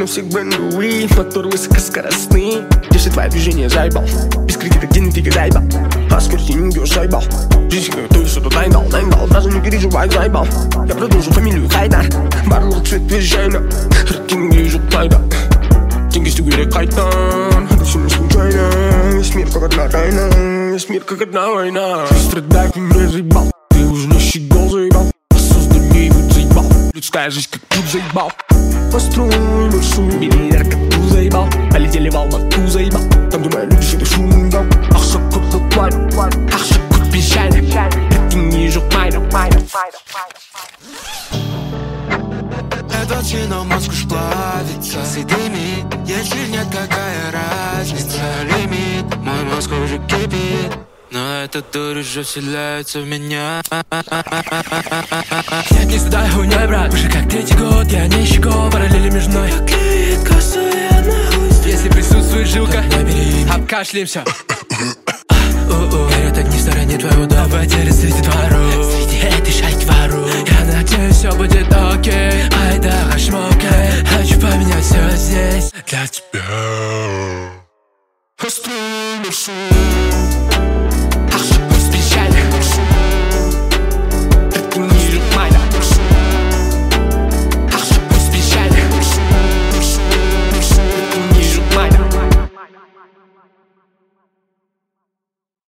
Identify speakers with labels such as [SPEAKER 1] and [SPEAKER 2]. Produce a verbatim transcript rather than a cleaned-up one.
[SPEAKER 1] на всех бендуи, мотор высокоскоростный. Если твои движения заебал, без кредита генетика заебал, а скорости не убьешь заебал. Жизнь готовишь, что-то найдал, найдал, даже не переживай заебал. Я продолжу фамилию Хайдар, барлық цвет визжайна, рейтинг вижу тайда. Деньги стюгели кайтан, это все не случайно. Весь мир как одна тайна, весь мир как одна война. Страдай, ты меня заебал, ты уже не щегол заебал. Создание его заебал, людская жизнь как тут заебал. Построй маршрут, миллиард как тут заебал. Полетели в Алмату заебал, там думаю люди что-то шум дал. Ақша көп топайды, ақша көп пешайна, рейтинги жоқ майда.
[SPEAKER 2] Этот чином мозг уж плавится, дымит. Если нет, какая разница? Лимит, мой мозг уже кипит, но этот дурь уже вселяется в меня.
[SPEAKER 3] Нет, не сюда, хуйня, брат. Уже как третий год, я не щеко, параллели между мной. Как клеит косу, я нахуй. Если присутствует жилка, набери, обкашляемся. Горят огни в стороне твоего дома, потери среди дворов. Среди этой шайки воров. Я надеюсь, все будет окей. Ай да, хашмокей. Хочу поменять все здесь для тебя.
[SPEAKER 1] Построй маршрут,